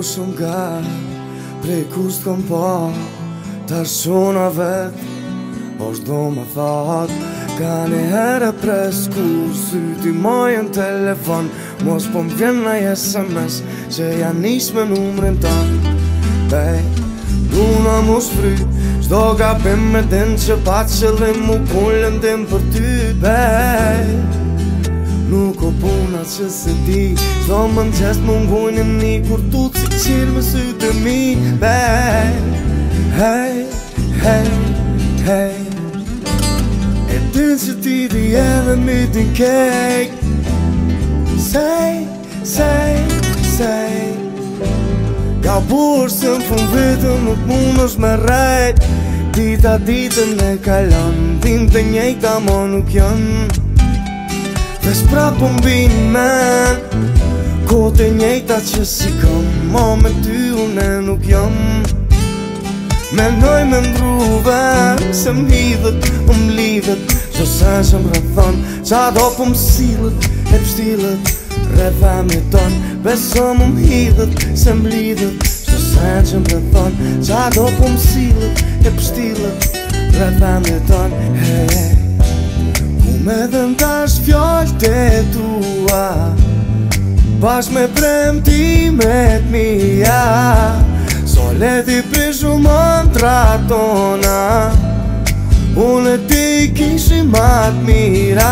shumë ka prej kusht kom pa ta shona vet është do me that ka një herë pres kur syti majën telefon mos po m'vjen na SMS që janë nish me numrin tan bej duna mu shfry çdo gabim me din që pa qëllim mu pullën din për ty bej nuk o puna që se di çdo mëngjes më ngujnë një kur tu si qirë me sytë mi bej hey, hey, hey e din që ti di edhe mi din kej say, say, say ka burë se më fund vitën nuk mund është me rejt dita ditën e kalon dim të njejta mo nuk janë Vesh pra po m'bin men Kote njejta që si kom Ma me ty une nuk jam Menoj me ndruve Se m'lidhet, m'lidhet Qo sen që m'rëthon Qa do po m'sillet E pështillet Rreth emri ton Beso m'hidhet Se m'lidhet Qo sen që m'rëthon Qa do po m'sillet E pështillet Rreth emri ton Hey Me dhe n'tash fjall të tua Bash me premtimet mija So leti prishu mantra tona Unë e ti kishim atë mira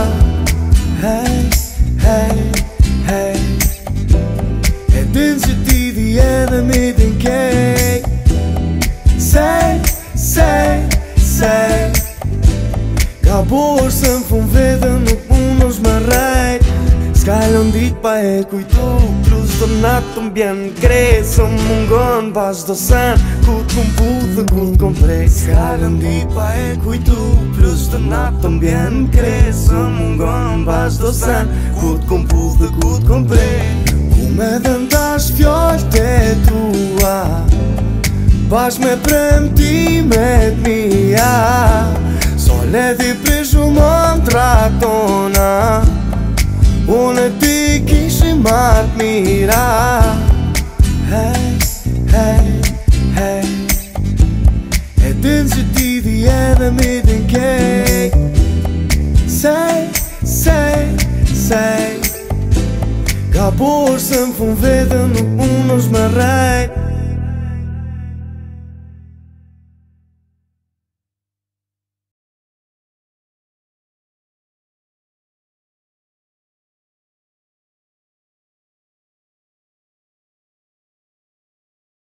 Hey, hey, hey E din që ti di edhe mi din kej Say, say, say Ka borë se më fund vetën nuk mund është me rejt S'kallon dit pa e kujtu Plus do natë të mbjen krejt Se më mungon pas do sen Ku t'kom puth dhe ku t'kom prej S'kallon dit pa e kujtu Plus do natë të mbjen krejt Se më mungon pas do sen Ku t'kom puth dhe ku t'kom prej Ku me dhe n'tash fjall të tua Bash me premtimet mija So leti prishu mantra tona Unë e ti kishim atë mira Hey, hey, hey E din që ti di edhe mi din kej Say, say, say Ka borë se më fund vetën nuk mund është me rejt